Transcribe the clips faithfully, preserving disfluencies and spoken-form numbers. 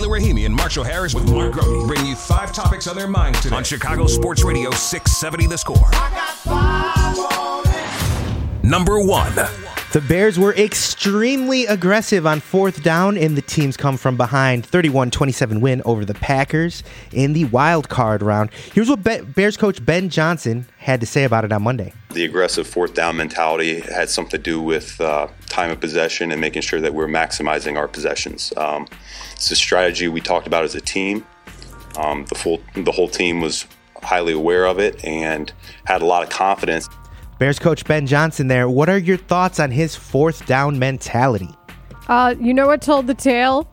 Taylor Rahimi and Marshall Harris with Mark Grote bring you five topics on their minds today on Chicago Sports Radio six seventy The Score. I got five on it. Number one. The Bears were extremely aggressive on fourth down in the team's come-from-behind thirty-one twenty-seven win over the Packers in the wild card round. Here's what Be- Bears coach Ben Johnson had to say about it on Monday. The aggressive fourth down mentality had something to do with uh, time of possession and making sure that we're maximizing our possessions. Um, it's a strategy we talked about as a team. Um, the full, the whole team was highly aware of it and had a lot of confidence. Bears coach Ben Johnson there. What are your thoughts on his fourth down mentality? Uh, you know what told the tale?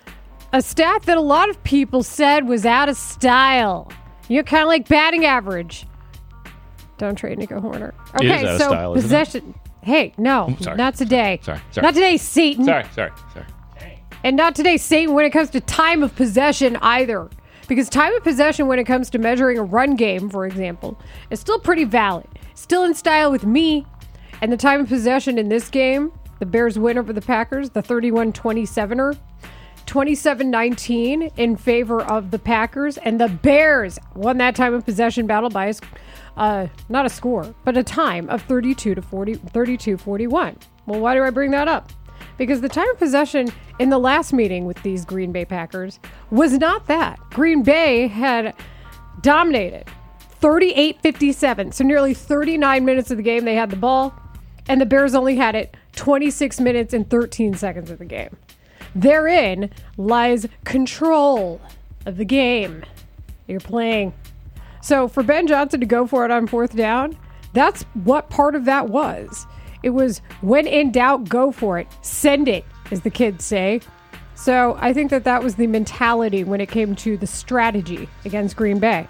A stat that a lot of people said was out of style. You're kind of like batting average. Don't trade Nico Horner. Okay, it is out so of style, isn't possession. It? Hey, no, sorry. not today. Sorry, sorry. Not today, Satan. Sorry, sorry, sorry. And not today, Satan, when it comes to time of possession either. Because time of possession when it comes to measuring a run game, for example, is still pretty valid. Still in style with me. And the time of possession in this game, the Bears win over the Packers, the thirty-one twenty-seven-er, twenty-seven nineteen in favor of the Packers. And the Bears won that time of possession battle by, a, uh, not a score, but a time of thirty-two to forty, thirty-two forty-one. Well, why do I bring that up? Because the time of possession in the last meeting with these Green Bay Packers was not that. Green Bay had dominated thirty-eight fifty-seven. So nearly thirty-nine minutes of the game they had the ball, and the Bears only had it twenty-six minutes and thirteen seconds of the game. Therein lies control of the game you're playing. So for Ben Johnson to go for it on fourth down, that's what part of that was. It was when in doubt, go for it. Send it, as the kids say. So I think that that was the mentality when it came to the strategy against Green Bay.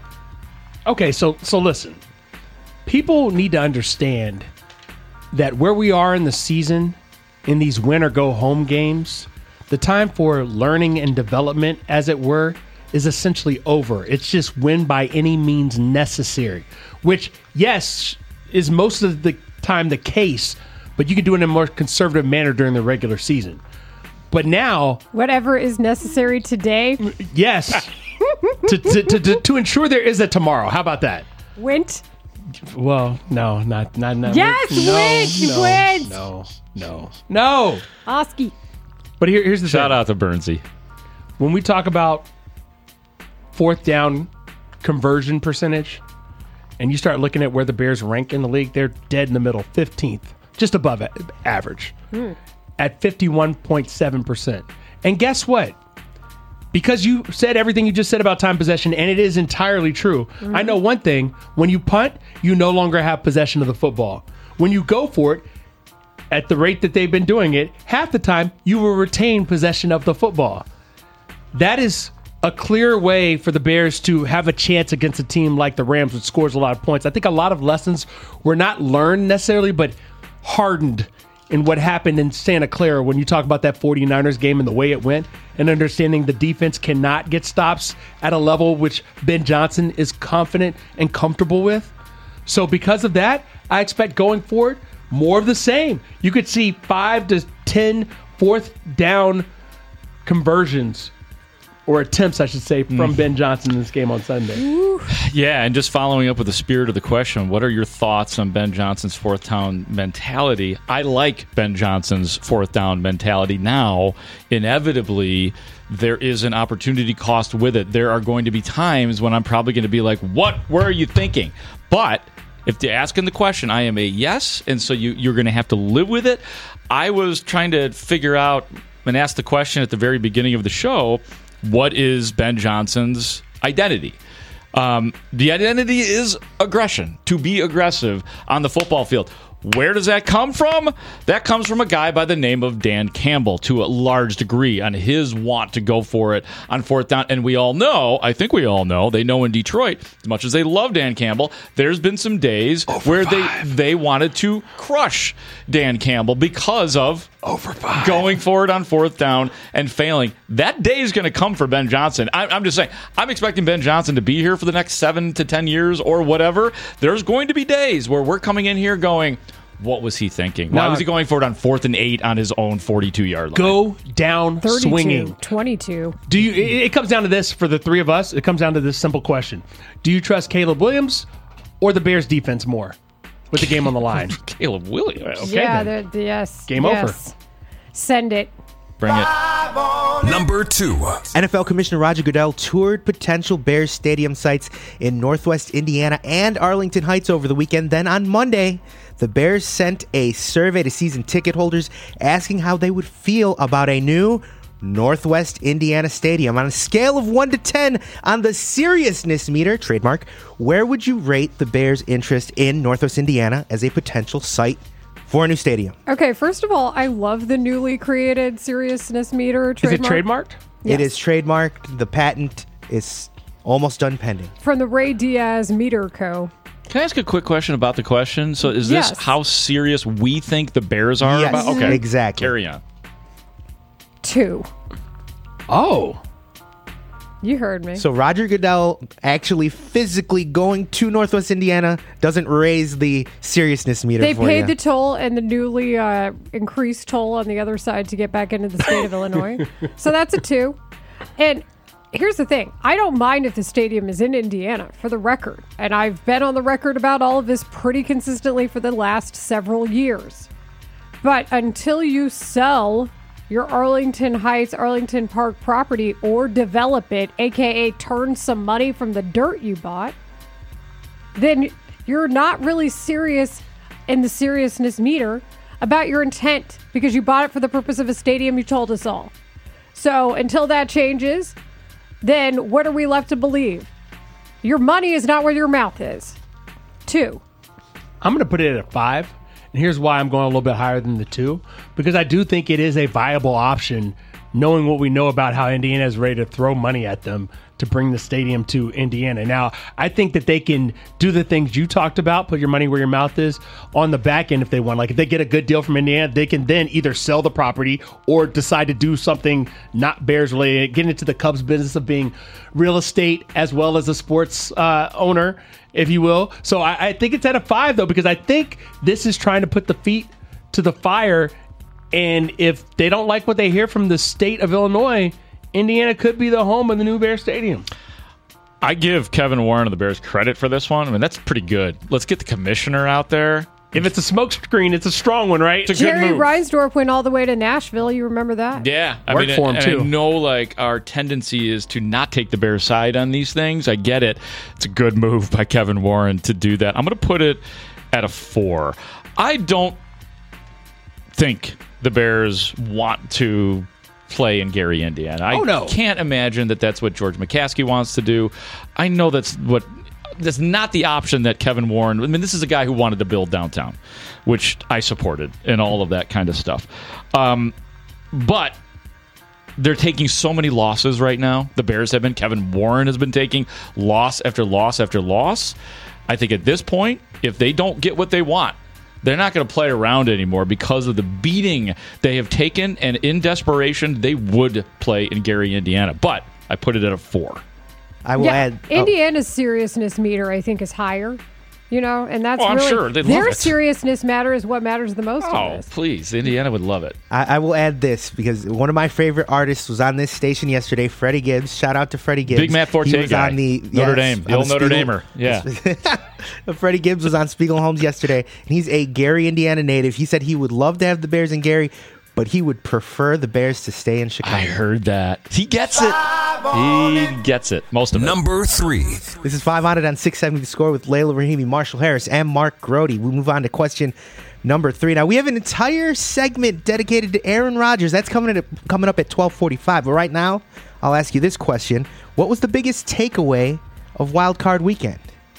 Okay, so so listen. People need to understand that where we are in the season, in these win or go home games, the time for learning and development, as it were, is essentially over. It's just win by any means necessary, which, yes, is most of the time the case, but you can do it in a more conservative manner during the regular season. But now, whatever is necessary today, yes, to, to, to, to to ensure there is a tomorrow. How about that? Wint. Well, no, not not not. Yes, no, wint, no, wint. no, no, no. Oski. But here, here's the Shout thing. out to Bernsey. When we talk about fourth down conversion percentage, and you start looking at where the Bears rank in the league, they're dead in the middle, fifteenth, just above average, hmm. at fifty-one point seven percent. And guess what? Because you said everything you just said about time possession, and it is entirely true. Mm-hmm. I know one thing. When you punt, you no longer have possession of the football. When you go for it, at the rate that they've been doing it, half the time you will retain possession of the football. That is a clear way for the Bears to have a chance against a team like the Rams, which scores a lot of points. I think a lot of lessons were not learned necessarily, but hardened in what happened in Santa Clara when you talk about that 49ers game and the way it went, and understanding the defense cannot get stops at a level which Ben Johnson is confident and comfortable with. So because of that, I expect going forward, more of the same. You could see five to ten fourth down conversions, or attempts, I should say, from mm. Ben Johnson in this game on Sunday. Ooh. Yeah, and just following up with the spirit of the question, what are your thoughts on Ben Johnson's fourth down mentality? I like Ben Johnson's fourth down mentality. Now, inevitably, there is an opportunity cost with it. There are going to be times when I'm probably going to be like, what were you thinking? But if they're asking the question, I am a yes, and so you, you're going to have to live with it. I was trying to figure out and ask the question at the very beginning of the show, what is Ben Johnson's identity? Um, the identity is aggression, to be aggressive on the football field. Where does that come from? That comes from a guy by the name of Dan Campbell, to a large degree, on his want to go for it on fourth down. And we all know, I think we all know, they know in Detroit, as much as they love Dan Campbell, there's been some days Over where five. they they wanted to crush Dan Campbell because of Over five. going for it on fourth down and failing. That day is going to come for Ben Johnson. I, I'm just saying, I'm expecting Ben Johnson to be here for the next seven to ten years or whatever. There's going to be days where we're coming in here going, What was he thinking? No. Why was he going for it on fourth and eight on his own forty-two yard line? Go down thirty-two, swinging. twenty-two. Do you? It, it comes down to this for the three of us. It comes down to this simple question: do you trust Caleb Williams or the Bears defense more with the game on the line? Caleb Williams. Okay, yeah, then. the- yes. Game yes. over. Send it. Bring it. Number two. N F L Commissioner Roger Goodell toured potential Bears stadium sites in Northwest Indiana and Arlington Heights over the weekend. Then on Monday, the Bears sent a survey to season ticket holders asking how they would feel about a new Northwest Indiana stadium. On a scale of one to ten on the seriousness meter, trademark, where would you rate the Bears' interest in Northwest Indiana as a potential site for a new stadium? Okay, first of all, I love the newly created seriousness meter. Is it trademark. trademarked? It Yes. is trademarked. The patent is almost done pending. From the Ray Diaz Meter Co. Can I ask a quick question about the question? So is this Yes. how serious we think the Bears are Yes, about? Okay, exactly. Carry on. Two. Oh, You heard me. So Roger Goodell actually physically going to Northwest Indiana doesn't raise the seriousness meter They for paid you. the toll and the newly uh, increased toll on the other side to get back into the state of Illinois. So that's a two. And here's the thing. I don't mind if the stadium is in Indiana, for the record. And I've been on the record about all of this pretty consistently for the last several years. But until you sell your Arlington Heights, Arlington Park property or develop it, a k a turn some money from the dirt you bought, then you're not really serious in the seriousness meter about your intent because you bought it for the purpose of a stadium, you told us all. So until that changes, then what are we left to believe? Your money is not where your mouth is. Two. I'm going to put it at a five. And here's why I'm going a little bit higher than the two, because I do think it is a viable option, knowing what we know about how Indiana is ready to throw money at them to bring the stadium to Indiana. Now, I think that they can do the things you talked about, put your money where your mouth is on the back end if they want. Like if they get a good deal from Indiana, they can then either sell the property or decide to do something not Bears related, get into the Cubs business of being real estate as well as a sports uh, owner, if you will. So I, I think it's at a five, though, because I think this is trying to put the feet to the fire. And if they don't like what they hear from the state of Illinois, Indiana could be the home of the new Bear Stadium. I give Kevin Warren of the Bears credit for this one. I mean, that's pretty good. Let's get the commissioner out there. If it's a smoke screen, it's a strong one, right? It's a good Jerry move. Reinsdorf went all the way to Nashville. You remember that? Yeah, I Worked mean, for him, and too. I know like our tendency is to not take the Bears side on these things. I get it. It's a good move by Kevin Warren to do that. I'm going to put it at a four. I don't think the Bears want to play in Gary, Indiana. I Oh, no. can't imagine that that's what George McCaskey wants to do. I know that's what that's not the option that Kevin Warren. I mean, this is a guy who wanted to build downtown, which I supported and all of that kind of stuff. Um, but they're taking so many losses right now. The Bears have been. Kevin Warren has been taking loss after loss after loss. I think at this point, if they don't get what they want, they're not going to play around anymore because of the beating they have taken. And in desperation, they would play in Gary, Indiana. But I put it at a four. I will Yeah, add. oh, Indiana's seriousness meter, I think, is higher. You know, and that's Oh, I'm really sure. They love their it. seriousness matter is what matters the most. in Oh, this. please. Indiana would love it. I, I will add this because one of my favorite artists was on this station yesterday, Freddie Gibbs. Shout out to Freddie Gibbs. Big Matt Forte He was guy. on the Notre yes, Dame. The on old Notre Spiegel- Damer. Yeah. Freddie Gibbs was on Spiegel Holmes yesterday, and he's a Gary, Indiana native. He said he would love to have the Bears in Gary, but he would prefer the Bears to stay in Chicago. I heard that. He gets it. He gets it. Most of it. Number three. This is five on it on six seventy The Score with Layla Rahimi, Marshall Harris, and Mark Grody. We move on to question number three. Now, we have an entire segment dedicated to Aaron Rodgers. That's coming at, coming up at twelve forty-five. But right now, I'll ask you this question. What was the biggest takeaway of Wild Card Weekend?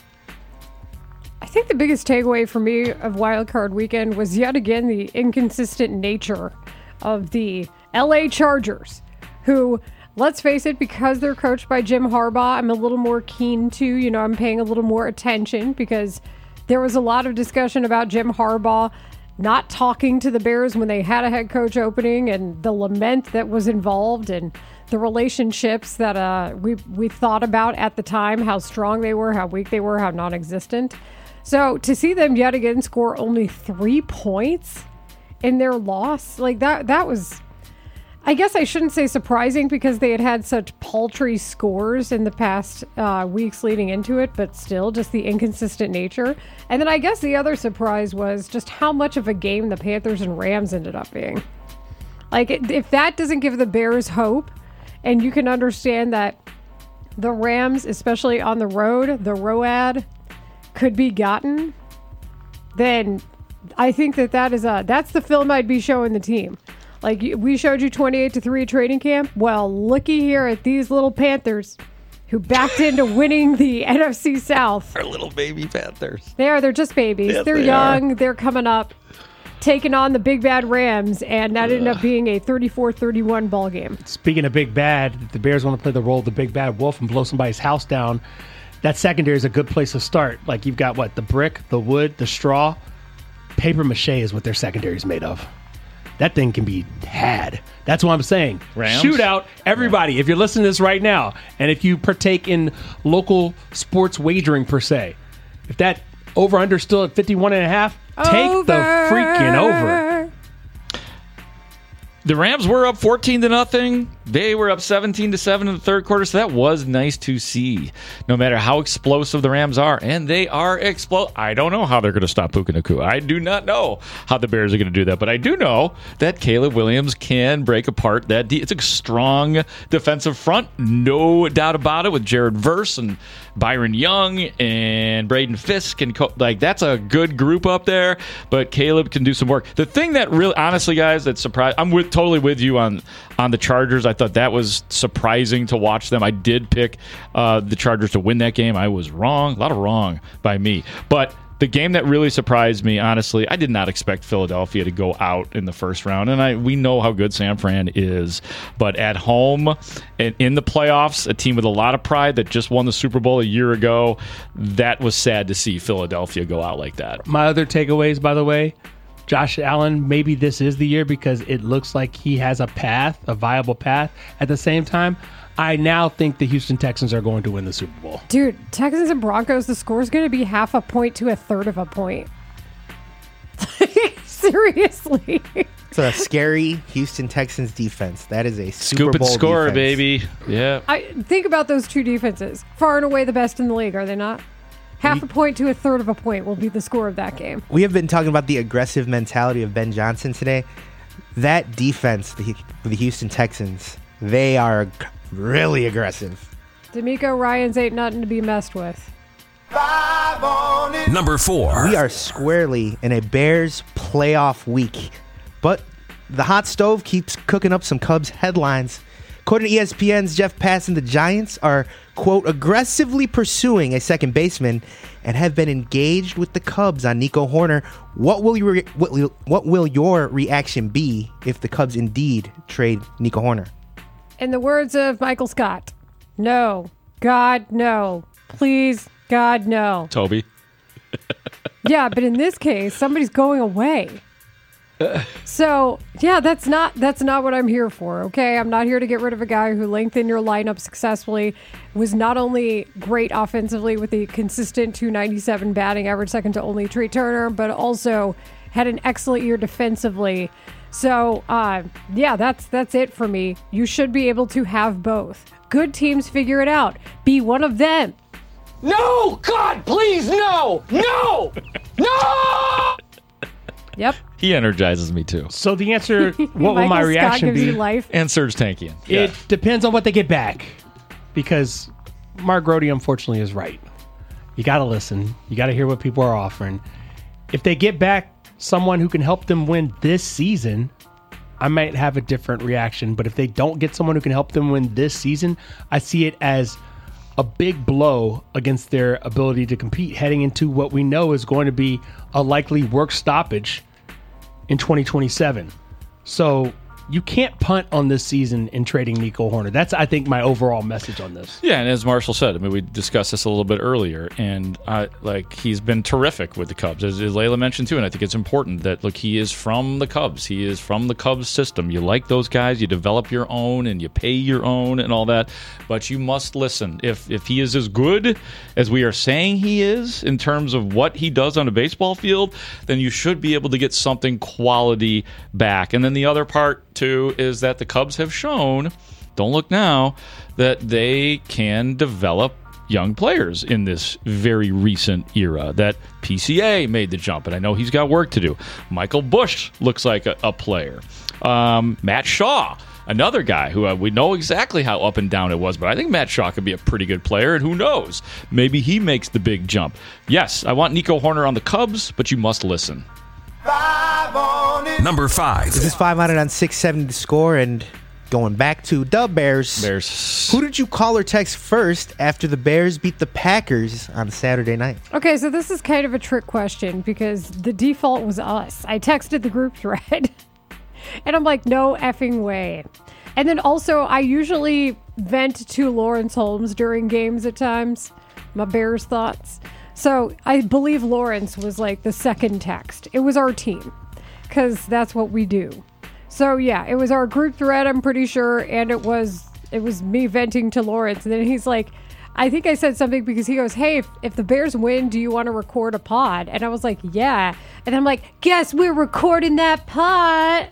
I think the biggest takeaway for me of Wild Card Weekend was yet again the inconsistent nature of the L A Chargers, who, let's face it, because they're coached by Jim Harbaugh, I'm a little more keen to, you know, I'm paying a little more attention because there was a lot of discussion about Jim Harbaugh not talking to the Bears when they had a head coach opening and the lament that was involved and the relationships that uh, we, we thought about at the time, how strong they were, how weak they were, how non-existent. So to see them yet again score only three points in their loss, like that, that was, I guess I shouldn't say surprising because they had had such paltry scores in the past uh, weeks leading into it, but still just the inconsistent nature. And then I guess the other surprise was just how much of a game the Panthers and Rams ended up being. Like, if that doesn't give the Bears hope, and you can understand that the Rams, especially on the road, the ROAD could be gotten, then I think that that is a, that's the film I'd be showing the team. Like, we showed you twenty-eight to three training camp. Well, looky here at these little Panthers who backed into winning the N F C South. Our little baby Panthers. They are. They're just babies. Yes, they're they young. are. They're coming up, taking on the big bad Rams, and that ended up being a thirty-four thirty-one ball game. Speaking of big bad, if the Bears want to play the role of the big bad wolf and blow somebody's house down, that secondary is a good place to start. Like, you've got, what, the brick, the wood, the straw. Paper mache is what their secondary is made of. That thing can be had. That's what I'm saying. Rams? Shootout, everybody. Yeah. If you're listening to this right now, and if you partake in local sports wagering per se, if that over-under still at fifty-one and a half, take Over. the freaking over. The Rams were up fourteen to nothing. They were up seventeen to seven in the third quarter, so that was nice to see. No matter how explosive the Rams are, and they are explosive. I don't know how they're going to stop Puka Nacua. I do not know how the Bears are going to do that, but I do know that Caleb Williams can break apart that. De- it's a strong defensive front, no doubt about it, with Jared Verse and Byron Young and Braden Fisk, and Co- like that's a good group up there. But Caleb can do some work. The thing that really, honestly, guys, that surprised, I'm with, totally with you on on the Chargers. I thought that was surprising to watch them. I did pick uh, the Chargers to win that game. I was wrong, a lot of wrong by me, but. The game that really surprised me, honestly, I did not expect Philadelphia to go out in the first round, and I we know how good San Fran is. But at home and in the playoffs, a team with a lot of pride that just won the Super Bowl a year ago, that was sad to see Philadelphia go out like that. My other takeaways, by the way, Josh Allen, maybe this is the year because it looks like he has a path, a viable path. At the same time, I now think the Houston Texans are going to win the Super Bowl. Dude, Texans and Broncos, the score is going to be half a point to a third of a point. Seriously. It's a scary Houston Texans defense. That is a Super Scoop and Bowl score, defense. baby. Yeah. I think about those two defenses. Far and away the best in the league, are they not? Half a point to a third of a point will be the score of that game. We have been talking about the aggressive mentality of Ben Johnson today. That defense, the, the Houston Texans, they are really aggressive. D'Amico Ryans ain't nothing to be messed with. Number four. We are squarely in a Bears playoff week, but the hot stove keeps cooking up some Cubs headlines. According to E S P N's Jeff Passan, the Giants are, quote, aggressively pursuing a second baseman and have been engaged with the Cubs on Nico Hoerner. What will, you re- what, will, what will your reaction be if the Cubs indeed trade Nico Hoerner? In the words of Michael Scott, no. God, no. Please, God, no. Toby. Yeah, but in this case, somebody's going away. So, yeah, that's not that's not what I'm here for, okay? I'm not here to get rid of a guy who lengthened your lineup successfully, was not only great offensively with the consistent two ninety-seven batting average, second to only Trey Turner, but also had an excellent year defensively. So, uh, yeah, that's that's it for me. You should be able to have both. Good teams figure it out. Be one of them. No! God, please, no! No! No! Yep. He energizes me too. So the answer, what will Michael my Scott reaction gives be? you life. And Serge Tankian. It depends on what they get back. Because Mark Grody, unfortunately, is right. You got to listen. You got to hear what people are offering. If they get back someone who can help them win this season, I might have a different reaction. But if they don't get someone who can help them win this season, I see it as a big blow against their ability to compete heading into what we know is going to be a likely work stoppage in twenty twenty-seven. So you can't punt on this season in trading Nico Horner. That's, I think, my overall message on this. Yeah, and as Marshall said, I mean, we discussed this a little bit earlier, and uh, like he's been terrific with the Cubs, as, as Layla mentioned too. And I think it's important that look, he is from the Cubs. He is from the Cubs system. You like those guys, you develop your own, and you pay your own, and all that. But you must listen. If if he is as good as we are saying he is in terms of what he does on a baseball field, then you should be able to get something quality back. And then the other part too is that the Cubs have shown, don't look now, that they can develop young players in this very recent era. That P C A made the jump, and I know he's got work to do. Michael Busch looks like a, a player. Um, Matt Shaw, another guy who uh, we know exactly how up and down it was, but I think Matt Shaw could be a pretty good player, and who knows? Maybe he makes the big jump. Yes, I want Nico Horner on the Cubs, but you must listen. Number five. This is five hundred on six seventy The Score, and going back to the Bears. Bears. Who did you call or text first after the Bears beat the Packers on Saturday night? Okay, so this is kind of a trick question because the default was us. I texted the group thread, and I'm like, no effing way. And then also, I usually vent to Lawrence Holmes during games at times, my Bears thoughts. So I believe Lawrence was like the second text. It was our team, because that's what we do. So yeah, it was our group thread, I'm pretty sure, and it was it was me venting to Lawrence. And then he's like, I think I said something because he goes, hey, if, if the Bears win, do you want to record a pod? And I was like, yeah. And I'm like, guess we're recording that pod.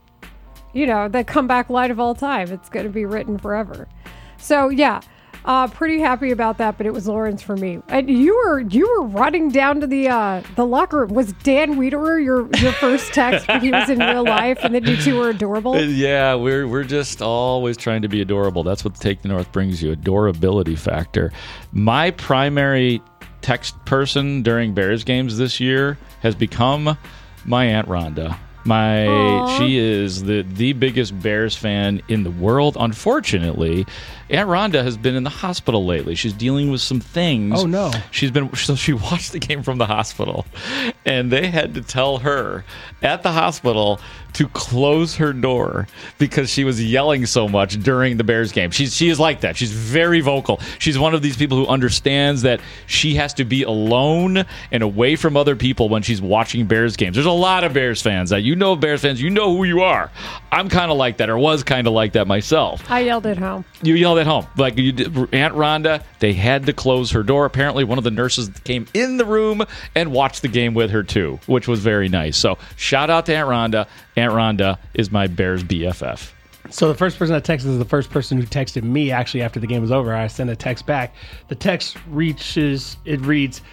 You know, the comeback line of all time. It's going to be written forever. So yeah. Uh, pretty happy about that, but it was Lawrence for me. And you were you were running down to the uh, the locker room. Was Dan Wiederer your your first text when he was in real life, and then you two were adorable? Yeah, we're we're just always trying to be adorable. That's what Take the North brings you, adorability factor. My primary text person during Bears games this year has become my Aunt Rhonda. My Aww. She is the the biggest Bears fan in the world. Unfortunately, Aunt Rhonda has been in the hospital lately. She's dealing with some things. Oh, no. She's been so she watched the game from the hospital, and they had to tell her at the hospital to close her door because she was yelling so much during the Bears game. She's she is like that. She's very vocal. She's one of these people who understands that she has to be alone and away from other people when she's watching Bears games. There's a lot of Bears fans that you know Bears fans, you know who you are. I'm kind of like that, or was kind of like that myself. I yelled at home. You yelled at home. Like you did, Aunt Rhonda, they had to close her door. Apparently, one of the nurses came in the room and watched the game with her, too, which was very nice. So, shout out to Aunt Rhonda. Aunt Rhonda is my Bears B F F. So the first person I texted is the first person who texted me actually after the game was over. I sent a text back. The text reaches, it reads,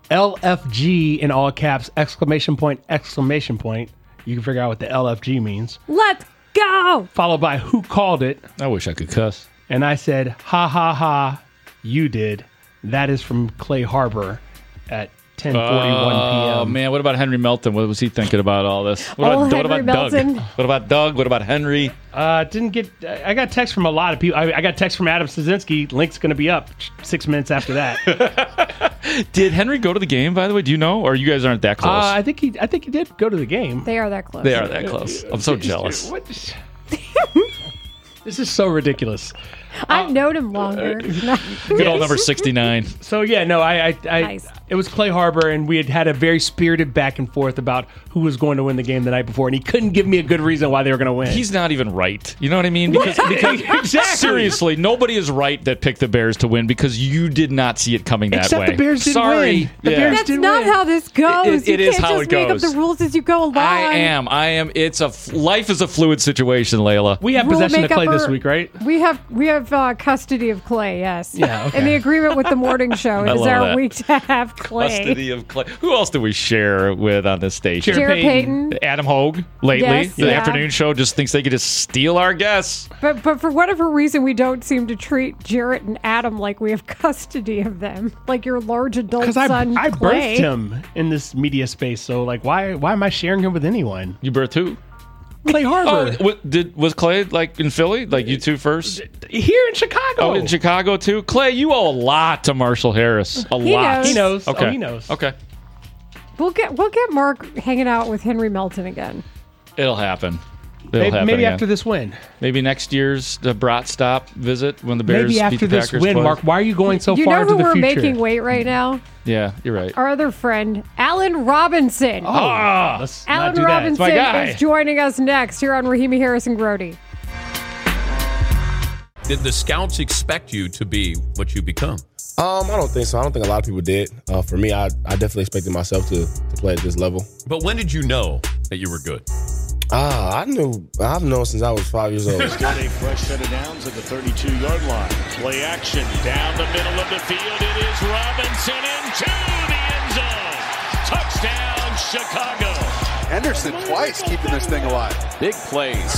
L F G in all caps, exclamation point, exclamation point. You can figure out what the L F G means. Let's go! Followed by who called it. I wish I could cuss. And I said, ha ha ha, you did. That is from Clay Harbor at ten forty-one p.m. Oh, man, what about Henry Melton? What was he thinking about all this? What Oh, about, what Henry about Melton. Doug? What about Doug? What about Henry? Uh, didn't get. I got text from a lot of people. I, I got text from Adam Szynski. Link's going to be up six minutes after that. Did Henry go to the game, by the way? Do you know? Or you guys aren't that close? uh, I think he. I think he did go to the game. They are that close. they are that close. I'm so jealous. What? This is so ridiculous. I've known him longer. Good old number sixty-nine. So yeah, no, I, I, I Nice. it was Clay Harbor, and we had had a very spirited back and forth about who was going to win the game the night before, and he couldn't give me a good reason why they were going to win. He's not even right. You know what I mean? Because, because Exactly. seriously, nobody is right that picked the Bears to win because you did not see it coming that Except way. the Bears didn't Sorry. win. The Yeah. Bears That's didn't not win. how this goes. It- it you is can't how just it make goes. up the rules as you go along. I am. I am. It's a f- life is a fluid situation, Layla. We have Rule possession of makeup Clay this or- week, right? We have we have uh, custody of Clay. Yes. Yeah, okay. And the agreement with the morning show I is love our that. week to have Clay. Custody of Clay. Who else do we share with on this station? Jared Jared Payton. Adam Hogue lately. Yes, the yeah. afternoon show just thinks they could just steal our guests. But but for whatever reason, we don't seem to treat Jarrett and Adam like we have custody of them, like your large adult Because I, son I Clay. birthed him in this media space, so like, why why am I sharing him with anyone? You birthed who? Clay Oh, Harbor what, did was Clay like in Philly? Like you two first? here in Chicago. Oh, in Chicago too. Clay, you owe a lot to Marshall Harris. A He lot. knows. He knows. Okay. Oh, he knows. Okay. We'll get we'll get Mark hanging out with Henry Melton again. It'll happen. They'll maybe happen maybe again. after this win. Maybe next year's the Brat Stop visit when the Bears Maybe beat after the this Packers win, twice. Mark. Why are you going so you far know into who the we're future? making wait right now? Yeah, you're right. Our other friend, Allen Robinson. Ah, let's Alan not do that. Robinson my guy. is joining us next here on Rahimi Harrison Grody. Did the scouts expect you to be what you become? Um, I don't think so. I don't think a lot of people did. Uh, for me, I, I definitely expected myself to, to play at this level. But when did you know that you were good? Ah, I knew. I've known since I was five years old. Got a fresh set of downs at the thirty-two-yard line. Play action down the middle of the field. It is Robinson into the end zone. Touchdown, Chicago. Henderson twice keeping this thing alive. Big plays.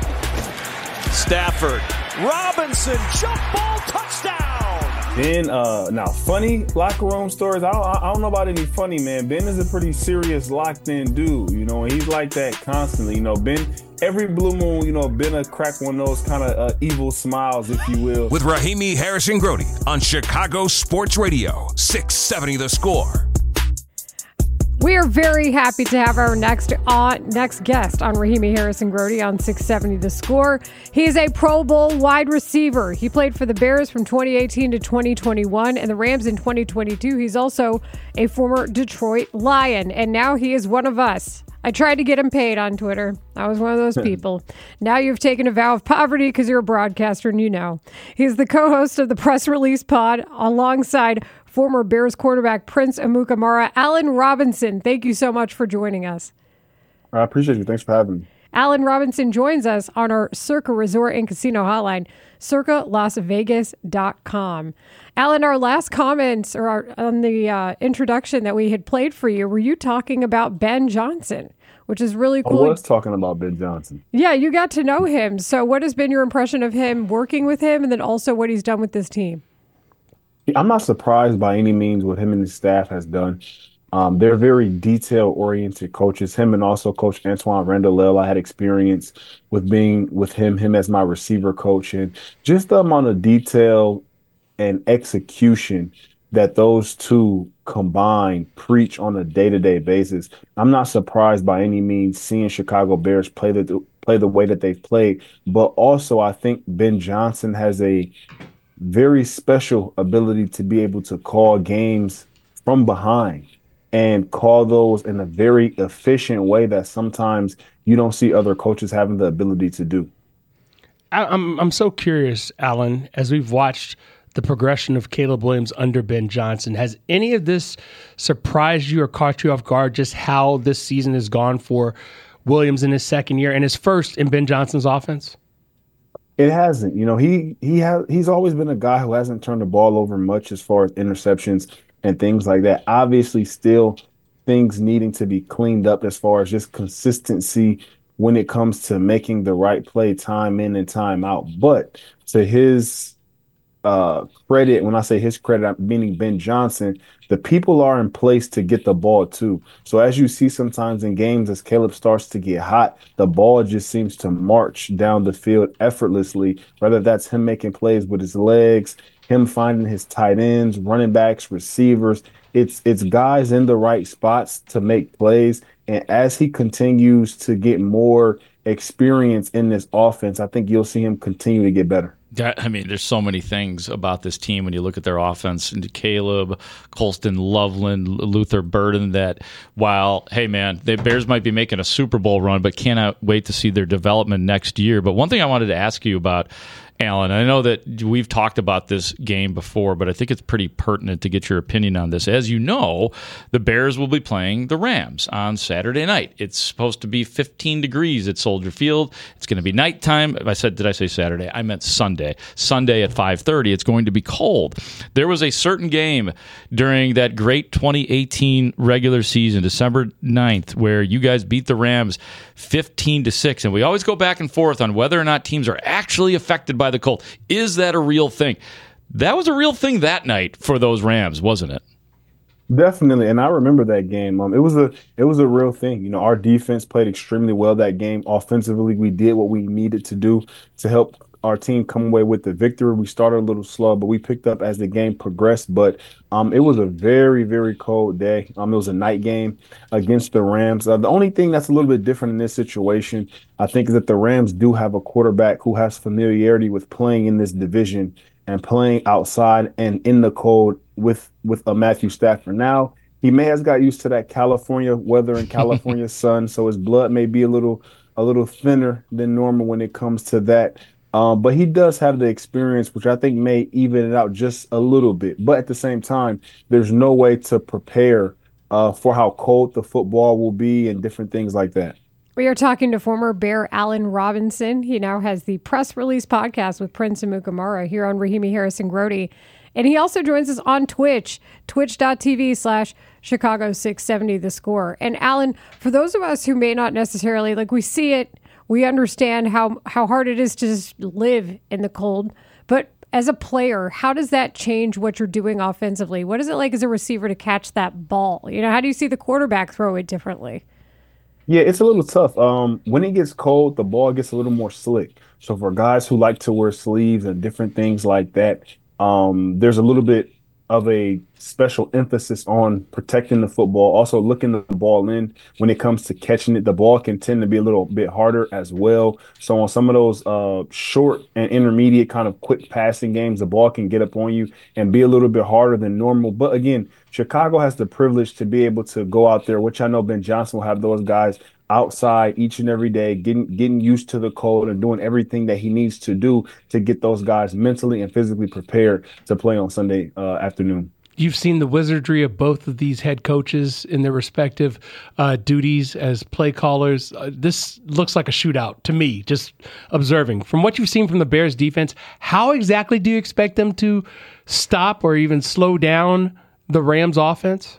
Stafford. Robinson, jump ball, touchdown. Ben, uh, now funny locker room stories. I don't, I don't know about any funny, man. Ben is a pretty serious, locked-in dude. You know, and he's like that constantly. You know, Ben, every blue moon, you know, Ben will crack one of those kind of uh, evil smiles, if you will. With Rahimi Harrison Grody on Chicago Sports Radio, six seventy The Score. We are very happy to have our next on next guest on Rahimi Harrison Grody on six seventy The Score. He is a Pro Bowl wide receiver. He played for the Bears from twenty eighteen to twenty twenty-one and the Rams in twenty twenty-two. He's also a former Detroit Lion, and now he is one of us. I tried to get him paid on Twitter. I was one of those people. Now you've taken a vow of poverty because you're a broadcaster and you know. He's the co-host of the Press Release Pod alongside former Bears quarterback Prince Amukamara. Allen Robinson, thank you so much for joining us. I appreciate you. Thanks for having me. Allen Robinson joins us on our Circa Resort and Casino hotline, circa las vegas dot com. Allen, our last comments or our, on the uh, introduction that we had played for you, were you talking about Ben Johnson, which is really cool. I was talking about Ben Johnson. Yeah, you got to know him. So what has been your impression of him, working with him, and then also what he's done with this team? I'm not surprised by any means what him and his staff has done. Um, they're very detail-oriented coaches. Him and also Coach Antoine Randall. I had experience with being with him, him as my receiver coach, and just the amount of detail and execution that those two combined preach on a day-to-day basis. I'm not surprised by any means seeing Chicago Bears play the play the way that they've played, but also I think Ben Johnson has a very special ability to be able to call games from behind and call those in a very efficient way that sometimes you don't see other coaches having the ability to do. I, I'm I'm so curious, Allen, as we've watched the progression of Caleb Williams under Ben Johnson. Has any of this surprised you or caught you off guard, just how this season has gone for Williams in his second year and his first in Ben Johnson's offense? It hasn't. You know, he he has he's always been a guy who hasn't turned the ball over much as far as interceptions and things like that. Obviously, still things needing to be cleaned up as far as just consistency when it comes to making the right play time in and time out. But to his uh, credit, when I say his credit, I'm meaning Ben Johnson, the people are in place to get the ball too. So as you see sometimes in games, as Caleb starts to get hot, the ball just seems to march down the field effortlessly, whether that's him making plays with his legs, him finding his tight ends, running backs, receivers. It's it's guys in the right spots to make plays. And as he continues to get more experience in this offense, I think you'll see him continue to get better. That, I mean, there's so many things about this team when you look at their offense, and Caleb, Colston, Loveland, Luther Burden, that while, hey, man, the Bears might be making a Super Bowl run, but cannot wait to see their development next year. But one thing I wanted to ask you about, Allen, I know that we've talked about this game before, but I think it's pretty pertinent to get your opinion on this. As you know, the Bears will be playing the Rams on Saturday night. It's supposed to be fifteen degrees at Soldier Field. It's going to be nighttime. I said, did I say Saturday? I meant Sunday. Sunday at five thirty. It's going to be cold. There was a certain game during that great twenty eighteen regular season, December ninth, where you guys beat the Rams fifteen to six, and we always go back and forth on whether or not teams are actually affected by the cold. Is that a real thing? That was a real thing that night for those Rams, wasn't it? Definitely, and I remember that game. Um, it was a it was a real thing. You know, our defense played extremely well that game. Offensively, we did what we needed to do to help our team come away with the victory. We started a little slow, but we picked up as the game progressed. But um, it was a very, very cold day. Um, it was a night game against the Rams. Uh, the only thing that's a little bit different in this situation, I think, is that the Rams do have a quarterback who has familiarity with playing in this division and playing outside and in the cold with with a Matthew Stafford. Now, he may have got used to that California weather and California sun, so his blood may be a little a little thinner than normal when it comes to that. Um, but he does have the experience, which I think may even it out just a little bit. But at the same time, there's no way to prepare uh, for how cold the football will be and different things like that. We are talking to former Bear Allen Robinson. He now has the Press Release podcast with Prince and Mukamara here on Rahimi Harrison Grody. And he also joins us on Twitch, twitch.tv slash Chicago six seventy The Score. And Alan, for those of us who may not necessarily, like we see it, we understand how, how hard it is to just live in the cold. But as a player, how does that change what you're doing offensively? What is it like as a receiver to catch that ball? You know, how do you see the quarterback throw it differently? Yeah, it's a little tough. Um, when it gets cold, the ball gets a little more slick. So for guys who like to wear sleeves and different things like that, um, there's a little bit of a special emphasis on protecting the football, also looking the ball in. When it comes to catching it, the ball can tend to be a little bit harder as well. So on some of those uh, short and intermediate kind of quick passing games, the ball can get up on you and be a little bit harder than normal. But again, Chicago has the privilege to be able to go out there, which I know Ben Johnson will have those guys outside each and every day, getting getting used to the cold and doing everything that he needs to do to get those guys mentally and physically prepared to play on Sunday uh, afternoon. You've seen the wizardry of both of these head coaches in their respective uh, duties as play callers. Uh, this looks like a shootout to me, just observing. From what you've seen from the Bears defense, how exactly do you expect them to stop or even slow down the Rams offense?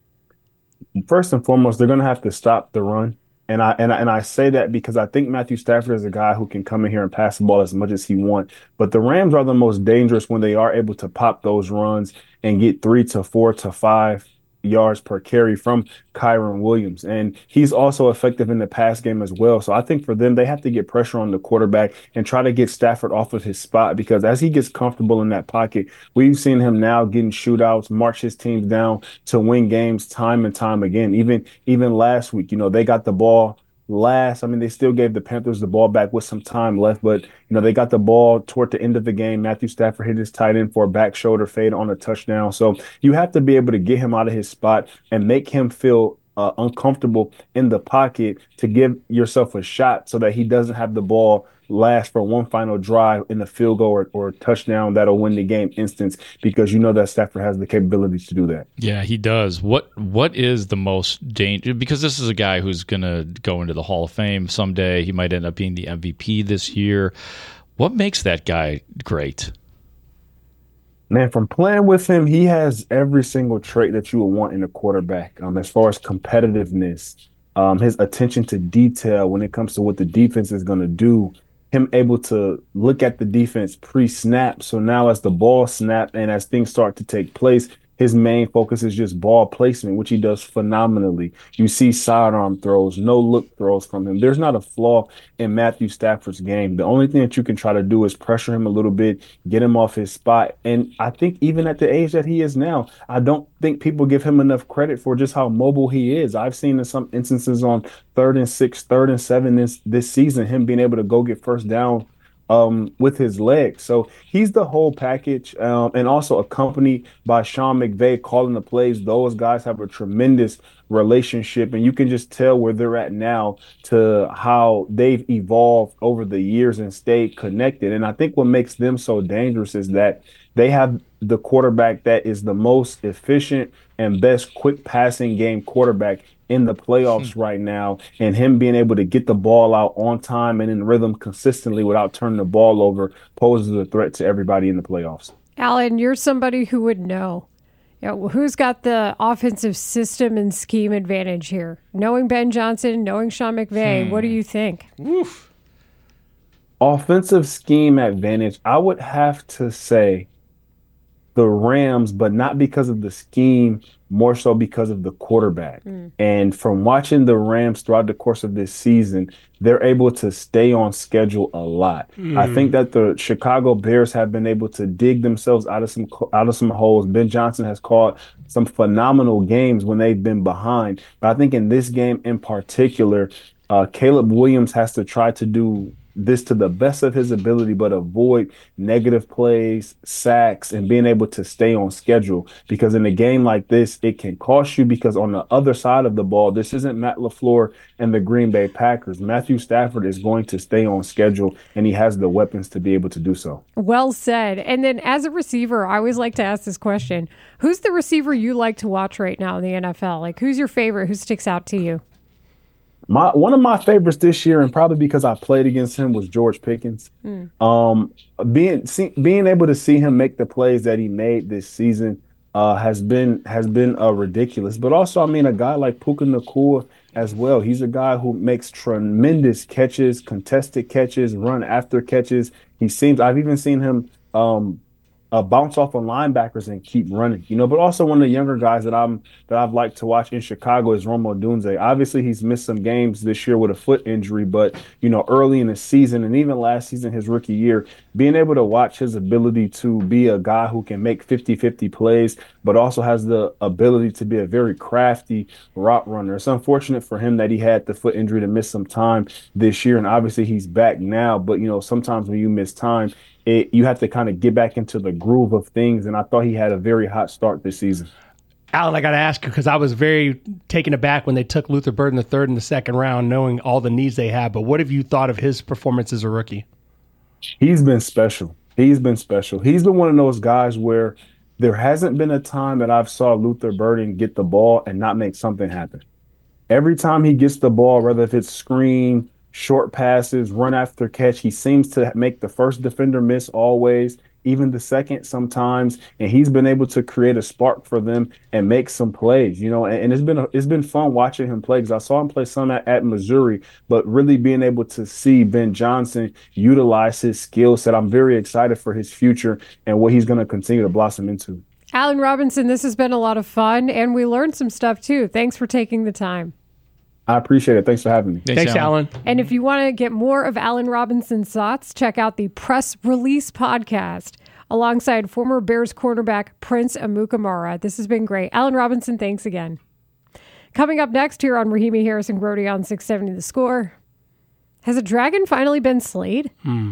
First and foremost, they're going to have to stop the run. And I, and I and I say that because I think Matthew Stafford is a guy who can come in here and pass the ball as much as he wants. But the Rams are the most dangerous when they are able to pop those runs and get three to four to five yards per carry from Kyron Williams. And he's also effective in the pass game as well. So I think for them, they have to get pressure on the quarterback and try to get Stafford off of his spot, because as he gets comfortable in that pocket, we've seen him now getting shootouts, march his teams down to win games time and time again. Even, even last week, you know, they got the ball last. I mean, they still gave the Panthers the ball back with some time left, but, you know, they got the ball toward the end of the game. Matthew Stafford hit his tight end for a back shoulder fade on a touchdown. So you have to be able to get him out of his spot and make him feel uh, uncomfortable in the pocket to give yourself a shot so that he doesn't have the ball last for one final drive in the field goal or, or touchdown that'll win the game instance, because you know that Stafford has the capabilities to do that. Yeah, he does. What What is the most danger? Because this is a guy who's going to go into the Hall of Fame someday. He might end up being the M V P this year. What makes that guy great? Man, from playing with him, he has every single trait that you would want in a quarterback. Um, as far as competitiveness, um, his attention to detail when it comes to what the defense is going to do, him able to look at the defense pre-snap. So now as the ball snap and as things start to take place, his main focus is just ball placement, which he does phenomenally. You see sidearm throws, no-look throws from him. There's not a flaw in Matthew Stafford's game. The only thing that you can try to do is pressure him a little bit, get him off his spot. And I think even at the age that he is now, I don't think people give him enough credit for just how mobile he is. I've seen in some instances on third and six, third and seven this, this season, him being able to go get first down Um, with his legs. So he's the whole package, um, and also accompanied by Sean McVay calling the plays. Those guys have a tremendous relationship, and you can just tell where they're at now to how they've evolved over the years and stayed connected. And I think what makes them so dangerous is that they have the quarterback that is the most efficient and best quick passing game quarterback in the playoffs hmm. right now, and him being able to get the ball out on time and in rhythm consistently without turning the ball over poses a threat to everybody in the playoffs. Alan, you're somebody who would know. You know, who's got the offensive system and scheme advantage here? Knowing Ben Johnson, knowing Sean McVay, hmm. what do you think? Oof. Offensive scheme advantage, I would have to say the Rams, but not because of the scheme, more so because of the quarterback. Mm. And from watching the Rams throughout the course of this season, they're able to stay on schedule a lot. Mm. I think that the Chicago Bears have been able to dig themselves out of some out of some holes. Ben Johnson has caught some phenomenal games when they've been behind. But I think in this game in particular, uh, Caleb Williams has to try to do this to the best of his ability, but avoid negative plays, sacks, and being able to stay on schedule. Because in a game like this, it can cost you, because on the other side of the ball, this isn't Matt LaFleur and the Green Bay Packers. Matthew Stafford is going to stay on schedule, and he has the weapons to be able to do so. Well said. And then as a receiver, I always like to ask this question. Who's the receiver you like to watch right now in the N F L? Like, who's your favorite? Who sticks out to you? My one of my favorites this year, and probably because I played against him, was George Pickens. Mm. Um, being see, being able to see him make the plays that he made this season uh, has been has been uh, ridiculous. But also, I mean, a guy like Puka Nacua as well. He's a guy who makes tremendous catches, contested catches, run after catches. He seems I've even seen him um, uh, bounce off on linebackers and keep running, you know. But also one of the younger guys that I'm that I've liked to watch in Chicago is Rome Odunze. Obviously, he's missed some games this year with a foot injury, but you know, early in the season and even last season, his rookie year, being able to watch his ability to be a guy who can make fifty-fifty plays, but also has the ability to be a very crafty route runner. It's unfortunate for him that he had the foot injury to miss some time this year, and obviously he's back now. But you know, sometimes when you miss time, It, you have to kind of get back into the groove of things, and I thought he had a very hot start this season. Alan, I got to ask you, because I was very taken aback when they took Luther Burden the third in the second round, knowing all the needs they have. But what have you thought of his performance as a rookie? He's been special. He's been special. He's been one of those guys where there hasn't been a time that I've saw Luther Burden get the ball and not make something happen. Every time he gets the ball, whether if it's screen, short passes, run after catch, he seems to make the first defender miss always, even the second sometimes, and he's been able to create a spark for them and make some plays, you know, and, and it's been a, it's been fun watching him play, because I saw him play some at, at Missouri, but really being able to see Ben Johnson utilize his skill set, I'm very excited for his future and what he's going to continue to blossom into. Allen Robinson, this has been a lot of fun, and we learned some stuff too. Thanks for taking the time. I appreciate it. Thanks for having me. Thanks, Thanks Alan. And if you want to get more of Allen Robinson's thoughts, check out the Press Release podcast alongside former Bears cornerback Prince Amukamara. This has been great. Allen Robinson, thanks again. Coming up next here on Rahimi Harrison Grody on six seventy The Score. Has a dragon finally been slayed? Hmm.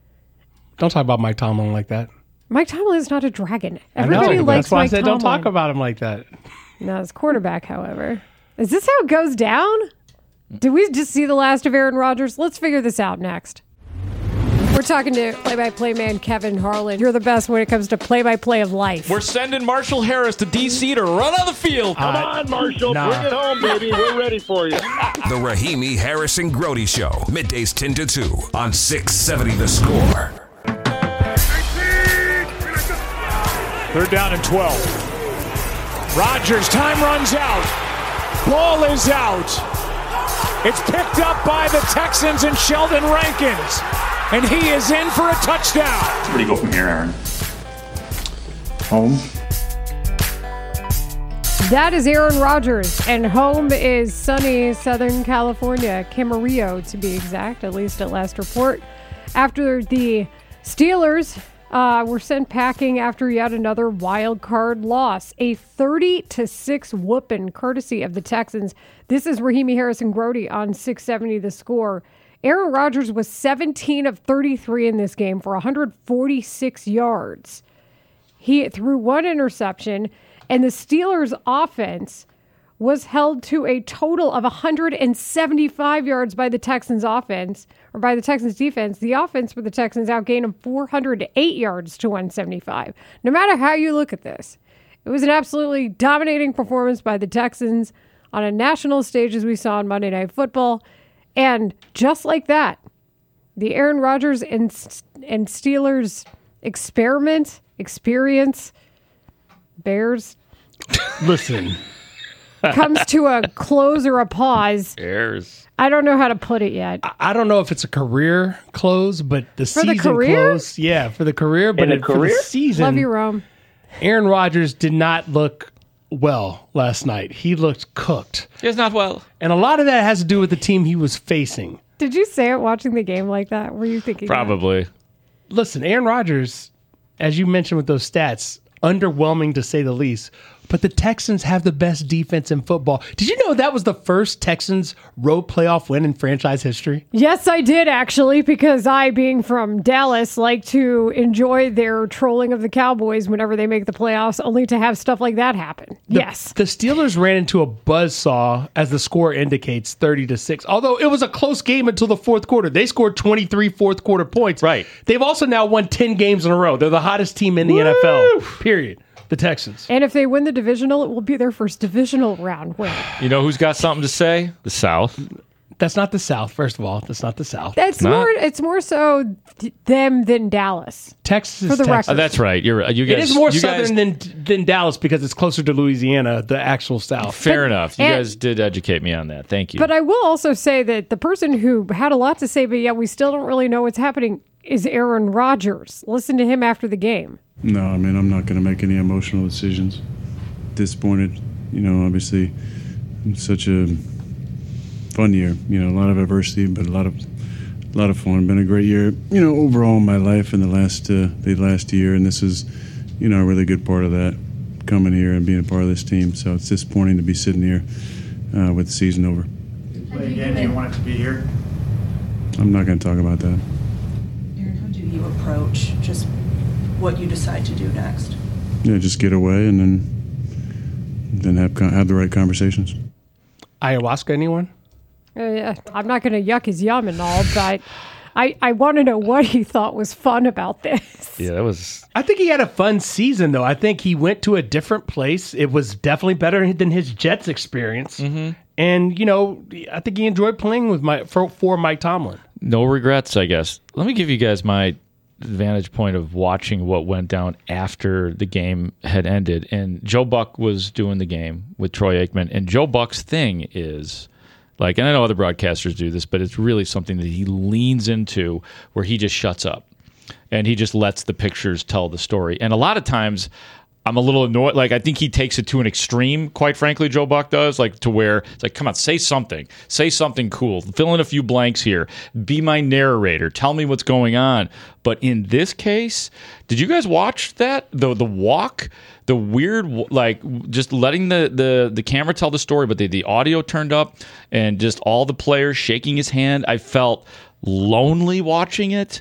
Don't talk about Mike Tomlin like that. Mike Tomlin is not a dragon. Everybody I know, likes that's why Mike I said Tomlin. Don't talk about him like that. No, as quarterback, however. Is this how it goes down? Did we just see the last of Aaron Rodgers? Let's figure this out next. We're talking to play-by-play man Kevin Harlan. You're the best when it comes to play-by-play of life. We're sending Marshall Harris to D C to run on the field. Come uh, on, Marshall. nah. Bring it home, baby. We're ready for you. The Rahimi Harrison Grody Show. Middays ten to two on six seventy The Score. Third down and twelve. Rodgers, time runs out. Ball is out. It's picked up by the Texans and Sheldon Rankins. And he is in for a touchdown. Where do you go from here, Aaron? Home. That is Aaron Rodgers, and home is sunny Southern California, Camarillo to be exact, at least at last report. After the Steelers uh, were sent packing after yet another wild card loss, a thirty to six whooping courtesy of the Texans. This is Rahimi Harrison Grody on six seventy The Score. Aaron Rodgers was seventeen of thirty-three in this game for one hundred forty-six yards. He threw one interception, and the Steelers' offense was held to a total of one hundred seventy-five yards by the Texans' offense, or by the Texans' defense. The offense for the Texans outgained them four hundred eight yards to one hundred seventy-five. No matter how you look at this, it was an absolutely dominating performance by the Texans on a national stage, as we saw on Monday Night Football. And just like that, the Aaron Rodgers and, and Steelers experiment, experience, Bears, listen, comes to a close or a pause. Bears. I don't know how to put it yet. I, I don't know if it's a career close, but the for season the career? close. Yeah, for the career, but In a it, for career? the season. Love you, Rome. Aaron Rodgers did not look well last night. He looked cooked. He's not well. And a lot of that has to do with the team he was facing. Did you say it watching the game like that? Were you thinking Probably. That? Listen, Aaron Rodgers, as you mentioned with those stats, underwhelming to say the least. But the Texans have the best defense in football. Did you know that was the first Texans road playoff win in franchise history? Yes, I did, actually, because I, being from Dallas, like to enjoy their trolling of the Cowboys whenever they make the playoffs, only to have stuff like that happen. The, yes. The Steelers ran into a buzzsaw, as the score indicates, thirty to six. Although it was a close game until the fourth quarter. They scored twenty-three fourth quarter points. Right. They've also now won ten games in a row. They're the hottest team in the Woo! N F L, period. The Texans. And if they win the divisional, it will be their first divisional round win. You know who's got something to say? The South. That's not the South, first of all. That's not the South. That's Not? more. It's more so th- them than Dallas. Texas For the is record. Texas. Oh, that's right. You're you guys. It is more you southern guys, than than Dallas because it's closer to Louisiana, the actual South. Fair enough. You and- guys did educate me on that. Thank you. But I will also say that the person who had a lot to say, but yet we still don't really know what's happening, is Aaron Rodgers. Listen to him after the game. No, I mean, I'm not going to make any emotional decisions. Disappointed, you know, obviously, it's such a fun year. You know, a lot of adversity, but a lot of, a lot of fun. Been a great year, you know, overall in my life in the last, uh, the last year, and this is, you know, a really good part of that, coming here and being a part of this team. So it's disappointing to be sitting here uh, with the season over. Play again. Do you want it to be here? I'm not going to talk about that. Aaron, how do you approach just what you decide to do next? Yeah, just get away and then. Then have have the right conversations. Ayahuasca, anyone? Uh, yeah, I'm not going to yuck his yum and all, but I, I want to know what he thought was fun about this. Yeah, that was. I think he had a fun season, though. I think he went to a different place. It was definitely better than his Jets experience. Mm-hmm. And, you know, I think he enjoyed playing with my for, for Mike Tomlin. No regrets, I guess. Let me give you guys my vantage point of watching what went down after the game had ended. And Joe Buck was doing the game with Troy Aikman. And Joe Buck's thing is, like, and I know other broadcasters do this, but it's really something that he leans into where he just shuts up and he just lets the pictures tell the story. And a lot of times I'm a little annoyed. Like, I think he takes it to an extreme, quite frankly, Joe Buck does, like to where it's like, come on, say something. Say something cool. Fill in a few blanks here. Be my narrator. Tell me what's going on. But in this case, did you guys watch that? The the walk, the weird, like, just letting the, the, the camera tell the story, but the, the audio turned up and just all the players shaking his hand. I felt lonely watching it.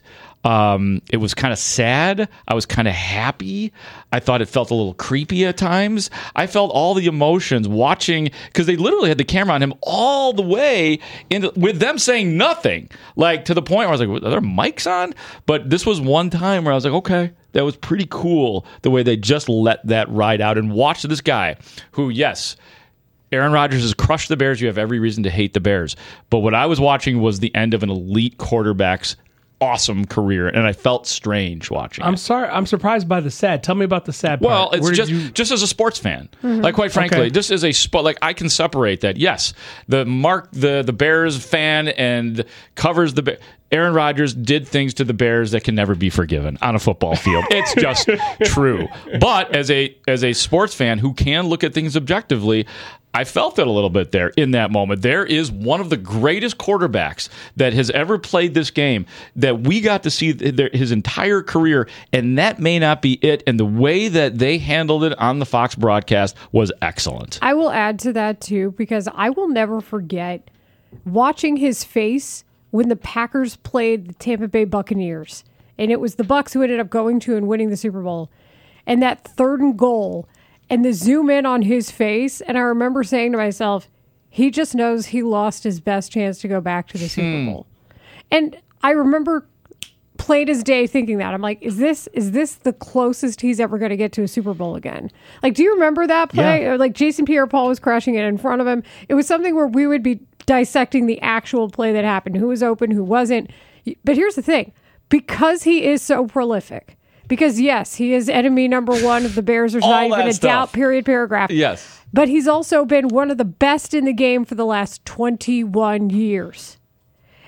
Um, it was kind of sad. I was kind of happy. I thought it felt a little creepy at times. I felt all the emotions watching because they literally had the camera on him all the way in with them saying nothing, like to the point where I was like, are there mics on? But this was one time where I was like, okay, that was pretty cool the way they just let that ride out and watch this guy who, yes, Aaron Rodgers has crushed the Bears. You have every reason to hate the Bears. But what I was watching was the end of an elite quarterback's awesome career, and I felt strange watching I'm it. sorry. I'm surprised by the sad. Tell me about the sad part. Well, it's Where did just you- just as a sports fan, Mhm. like quite frankly, Okay. just as a sport, like I can separate that. Yes, the Mark the the Bears fan and covers the Bears. Aaron Rodgers did things to the Bears that can never be forgiven on a football field. It's just true. But as a as a sports fan who can look at things objectively, I felt it a little bit there in that moment. There is one of the greatest quarterbacks that has ever played this game that we got to see th- his entire career, and that may not be it. And the way that they handled it on the Fox broadcast was excellent. I will add to that, too, because I will never forget watching his face when the Packers played the Tampa Bay Buccaneers. And it was the Bucs who ended up going to and winning the Super Bowl. And that third and goal, and the zoom in on his face, and I remember saying to myself, he just knows he lost his best chance to go back to the Super Hmm. Bowl. And I remember plain as day thinking that. I'm like, is this is this the closest he's ever going to get to a Super Bowl again? Like, do you remember that play? Yeah. Or like Jason Pierre-Paul was crashing it in front of him. It was something where we would be dissecting the actual play that happened, who was open, who wasn't. But here's the thing. Because he is so prolific, because, yes, he is enemy number one of the Bears. There's All not even that a stuff. doubt, period, paragraph. Yes. But he's also been one of the best in the game for the last twenty-one years.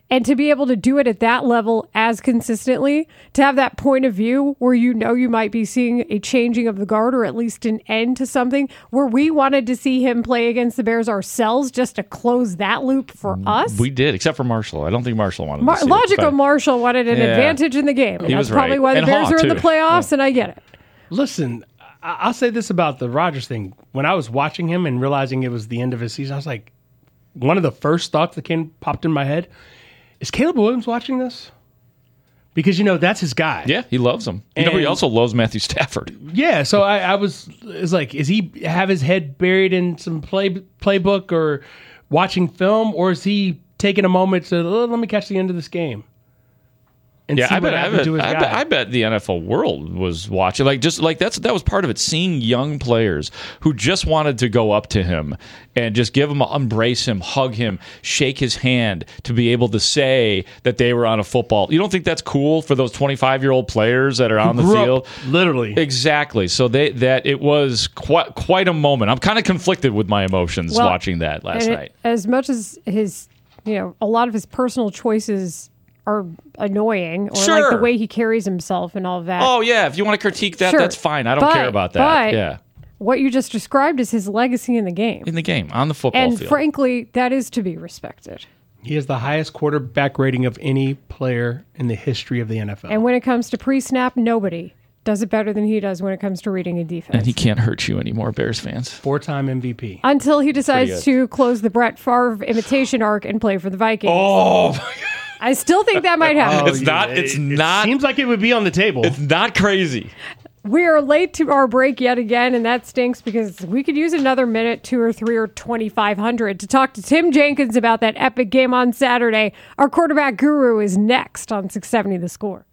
And to be able to do it at that level as consistently, to have that point of view where you know you might be seeing a changing of the guard or at least an end to something, where we wanted to see him play against the Bears ourselves just to close that loop for us. We did, except for Marshall. I don't think Marshall wanted Mar- to see Logical it, but- Marshall wanted an Yeah. advantage in the game. And He that's was probably right. why the And Bears Haw, are in the too. playoffs, and I get it. Listen, I- I'll say this about the Rodgers thing. When I was watching him and realizing it was the end of his season, I was like, one of the first thoughts that came popped in my head, is Caleb Williams watching this? Because, you know, that's his guy. Yeah, he loves him. You know, he And- also loves Matthew Stafford. Yeah, so I, I was, it's like, is he have his head buried in some play playbook or watching film, or is he taking a moment to, oh, let me catch the end of this game? And Yeah, see I what bet, I, happened bet, to his I, guy. bet, I bet the N F L world was watching. Like, just like that's that was part of it. Seeing young players who just wanted to go up to him and just give him, a, embrace him, hug him, shake his hand, to be able to say that they were on a football. You don't think that's cool for those twenty-five year old players that are on the grew up, field? literally, exactly. So they that it was quite quite a moment. I'm kind of conflicted with my emotions Well, watching that last and it- night. As much as his, you know, a lot of his personal choices are annoying, or like Sure. the way he carries himself and all of that. Oh yeah, if you want to critique that, Sure. that's fine. I don't But- care about that. but Yeah, what you just described is his legacy in the game. in the game on the football And field. frankly, that is to be respected. He has the highest quarterback rating of any player in the history of the N F L. And when it comes to pre-snap, nobody does it better than he does when it comes to reading a defense. and he can't hurt you anymore, Bears fans. Four-time M V P. Until he Pretty decides good. to close the Brett Favre imitation arc and play for the Vikings. Oh, I still think that might happen. it's not. It's not. Seems like it would be on the table. It's not crazy. We are late to our break yet again, and that stinks because we could use another minute, two or three or twenty-five hundred to talk to Tim Jenkins about that epic game on Saturday. Our quarterback guru is next on six seventy The Score.